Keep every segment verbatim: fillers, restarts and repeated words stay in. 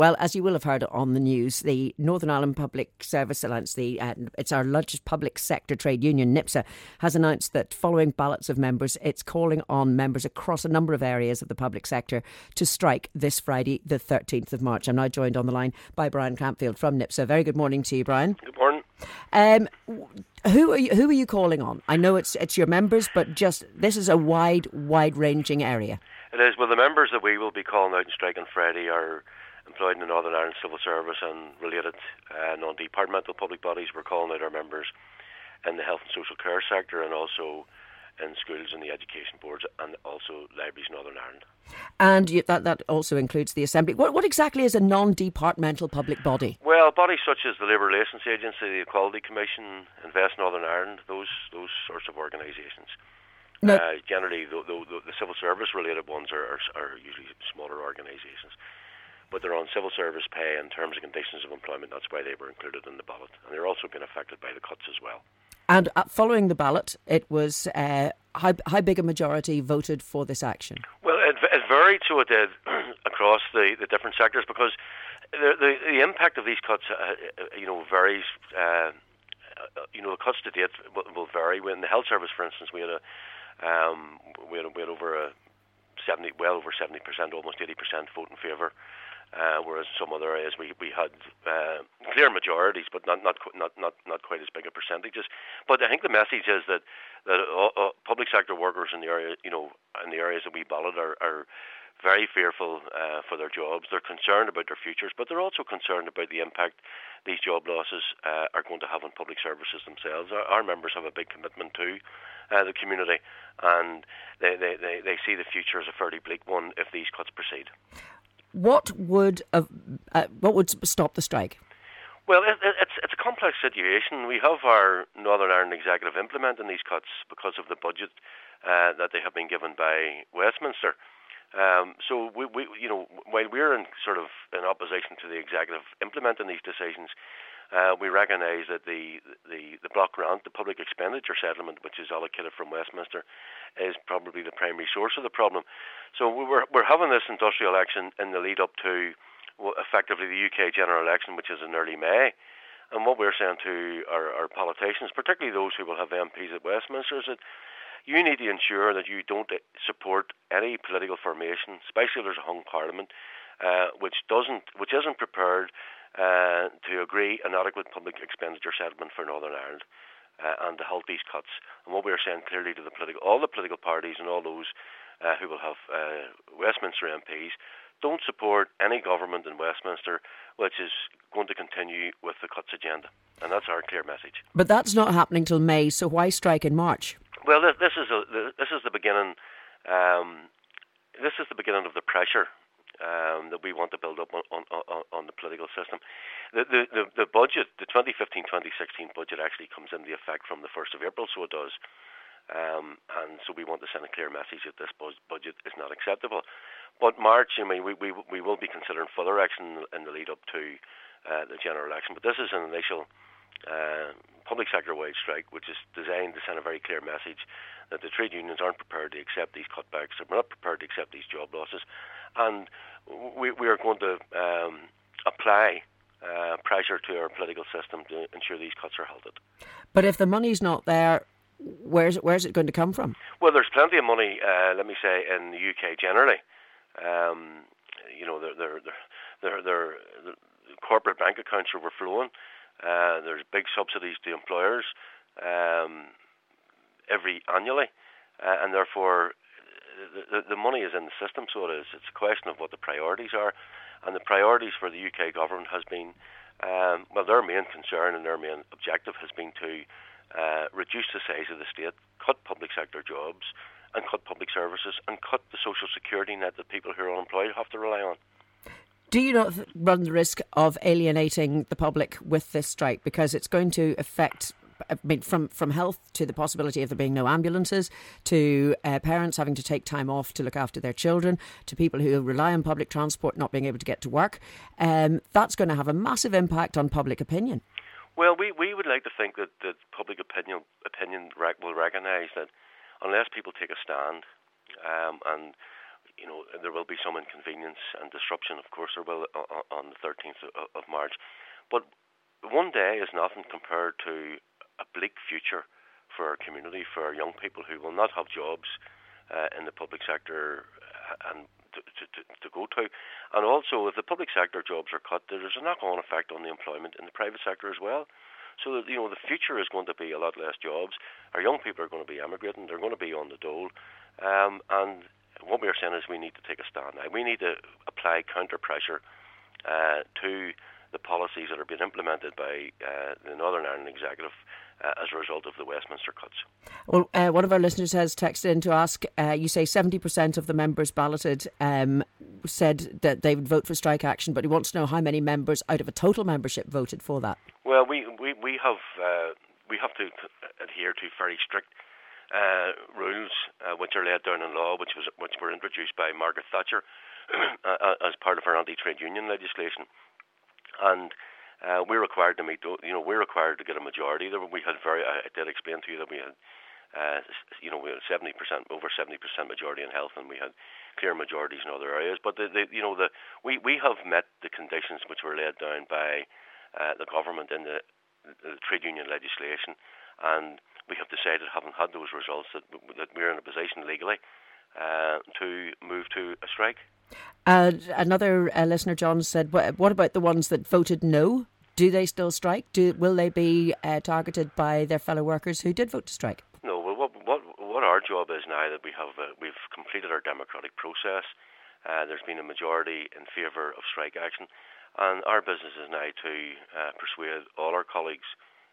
Well, as you will have heard on the news, the Northern Ireland Public Service Alliance, the uh, it's our largest public sector trade union, NIPSA, has announced that following ballots of members, it's calling on members across a number of areas of the public sector to strike this Friday, the thirteenth of March. I'm now joined on the line by Brian Crampfield from NIPSA. Very good morning to you, Brian. Good morning. Um, who are you, who are you calling on? I know it's it's your members, but just this is a wide, wide-ranging area. It is. Well, the members that we will be calling out and striking Friday are employed in the Northern Ireland Civil Service and related uh, non-departmental public bodies. We're calling out our members in the health and social care sector and also in schools and the education boards and also libraries in Northern Ireland. And you, that, that also includes the Assembly. What, what exactly is a non-departmental public body? Well, bodies such as the Labour Relations Agency, the Equality Commission, Invest Northern Ireland, those those sorts of organisations. No. Uh, generally, the, the, the civil service related ones are, are, are usually smaller organisations. But they're on civil service pay and terms and conditions of employment. That's why they were included in the ballot. And they're also being affected by the cuts as well. And uh, following the ballot, it was uh, how, how big a majority voted for this action? Well, it, it varied, so it did, across the, the different sectors, because the, the, the impact of these cuts, uh, you know, varies. Uh, you know, the cuts to date will, will vary. In the health service, for instance, we had a um, we had, we had over a seventy, well over seventy percent, almost eighty percent vote in favour. Uh, whereas in some other areas we we had uh, clear majorities, but not not not not not quite as big a percentages. But I think the message is that that uh, uh, public sector workers in the area, you know, in the areas that we ballot are, are very fearful uh, for their jobs. They're concerned about their futures, but they're also concerned about the impact these job losses uh, are going to have on public services themselves. Our, our members have a big commitment to uh, the community, and they, they, they, they see the future as a fairly bleak one if these cuts proceed. What would uh, uh, what would stop the strike? Well, it, it, it's it's a complex situation. We have our Northern Ireland Executive implementing these cuts because of the budget uh, that they have been given by Westminster. Um, so we, we, you know, while we're in sort of in opposition to the executive implementing these decisions, uh, we recognise that the, the the block grant, the public expenditure settlement, which is allocated from Westminster, is probably the primary source of the problem. So we're we're having this industrial action in the lead up to well, effectively the U K general election, which is in early May. And what we're saying to our, our politicians, particularly those who will have M Ps at Westminster, is that you need to ensure that you don't support any political formation, especially if there's a hung parliament, uh, which doesn't, which isn't prepared uh, to agree an adequate public expenditure settlement for Northern Ireland uh, and to halt these cuts. And what we're saying clearly to the political, all the political parties and all those uh, who will have uh, Westminster M Ps, don't support any government in Westminster which is going to continue with the cuts agenda. And that's our clear message. But that's not happening till May, so why strike in March? Well, this is a, this is the beginning. Um, this is the beginning of the pressure um, that we want to build up on, on, on the political system. The, the, the, the budget, the twenty fifteen twenty sixteen budget, actually comes into effect from the first of April, so it does. Um, and so we want to send a clear message that this budget is not acceptable. But March, I mean, we we we will be considering further action in the lead up to uh, the general election. But this is an initial Uh, public sector wage strike, which is designed to send a very clear message that the trade unions aren't prepared to accept these cutbacks, and we're not prepared to accept these job losses, and we, we are going to um, apply uh, pressure to our political system to ensure these cuts are halted. But if the money's not there, where's it, where's it going to come from? Well, there's plenty of money, uh, let me say, in the U K generally. Um, you know, their their their their corporate bank accounts are overflowing. Uh, there's big subsidies to employers um, every annually, uh, and therefore the, the, the money is in the system. So it is. It's a question of what the priorities are, and the priorities for the U K government has been, um, well, their main concern and their main objective has been to uh, reduce the size of the state, cut public sector jobs, and cut public services, and cut the social security net that people who are unemployed have to rely on. Do you not run the risk of alienating the public with this strike? Because it's going to affect, I mean, from, from health to the possibility of there being no ambulances, to uh, parents having to take time off to look after their children, to people who rely on public transport not being able to get to work. Um, that's going to have a massive impact on public opinion. Well, we, we would like to think that, that public opinion opinion rec- will recognise that unless people take a stand um, and you know, there will be some inconvenience and disruption. Of course, there will on the thirteenth of March. But one day is nothing compared to a bleak future for our community, for our young people who will not have jobs uh, in the public sector and to, to, to go to. And also, if the public sector jobs are cut, there's a knock-on effect on the employment in the private sector as well. So that, you know, the future is going to be a lot less jobs. Our young people are going to be emigrating. They're going to be on the dole. Um, and what we are saying is we need to take a stand now. We need to apply counter-pressure uh, to the policies that are being implemented by uh, the Northern Ireland Executive uh, as a result of the Westminster cuts. Well, uh, one of our listeners has texted in to ask, uh, you say seventy percent of the members balloted um, said that they would vote for strike action, but he wants to know how many members out of a total membership voted for that. Well, we, we, we have uh, we have to adhere to very strict uh, rules uh, which are laid down in law, which was which were introduced by Margaret Thatcher as part of her anti-trade union legislation. And uh, we're required to meet, you know, we're required to get a majority. We had very, I did explain to you that we had, uh, you know, we had seventy percent, over seventy percent majority in health, and we had clear majorities in other areas. But the, the you know, the we, we have met the conditions which were laid down by uh, the government in the, the trade union legislation, and we have decided, having had those results, that that we're in a position legally uh, to move to a strike. Uh, another uh, listener, John, said, what, what about the ones that voted no? Do they still strike? Do Will they be uh, targeted by their fellow workers who did vote to strike? No, well, what, what, what our job is now that we have, uh, we've completed our democratic process. Uh, there's been a majority in favour of strike action. And our business is now to uh, persuade all our colleagues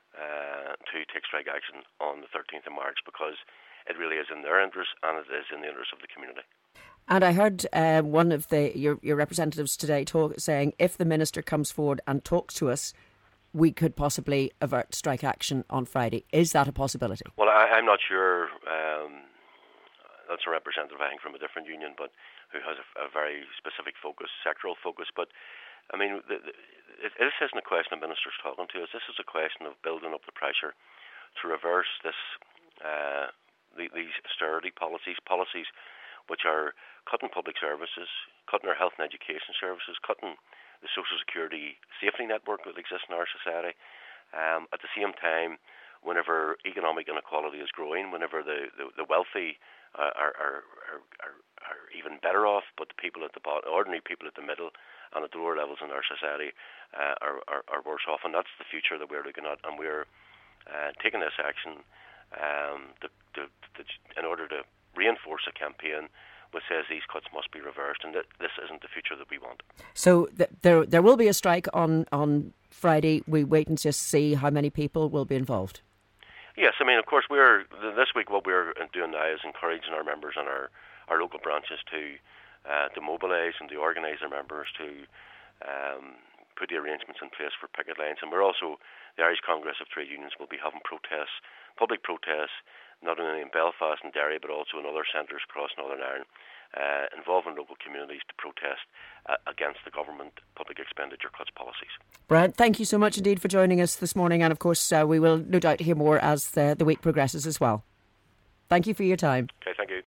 uh, to take strike action on the thirteenth of March, because it really is in their interest and it is in the interest of the community. And I heard uh, one of the your, your representatives today talk, saying if the minister comes forward and talks to us, we could possibly avert strike action on Friday. Is that a possibility? Well, I, I'm not sure. Um, that's a representative, I think, from a different union, but who has a, a very specific focus, sectoral focus. But, I mean, the, the, it, this isn't a question of ministers talking to us. This is a question of building up the pressure to reverse this uh, the, these austerity policies, policies which are cutting public services, cutting our health and education services, cutting the social security safety network that exists in our society. Um, at the same time, whenever economic inequality is growing, whenever the, the, the wealthy uh, are, are, are, are, are even better off, but the people at the bottom, ordinary people at the middle and at the lower levels in our society uh, are, are, are worse off. And that's the future that we're looking at. And we're uh, taking this action um, to, to, to, in order to reinforce a campaign which says these cuts must be reversed, and that this isn't the future that we want. So th- there there will be a strike on, on Friday. We wait and just see how many people will be involved. Yes, I mean, of course, we're this week what we're doing now is encouraging our members and our, our local branches to uh, to mobilise and to organise their members to um, put the arrangements in place for picket lines. And we're also, the Irish Congress of Trade Unions will be having protests, public protests, not only in Belfast and Derry, but also in other centres across Northern Ireland, uh, involving local communities to protest uh, against the government public expenditure cuts policies. Brad, thank you so much indeed for joining us this morning, and of course uh, we will no doubt hear more as the, the week progresses as well. Thank you for your time. Okay, thank you.